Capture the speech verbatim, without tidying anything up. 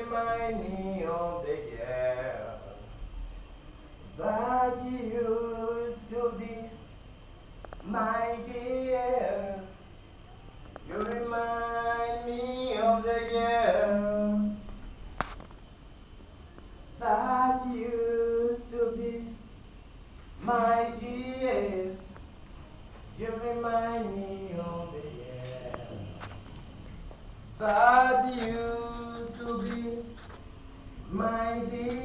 remind me of the girl that used to be my dear. You remind me of the girl that used to be my dear. You remind me of the girl that used to be my dear.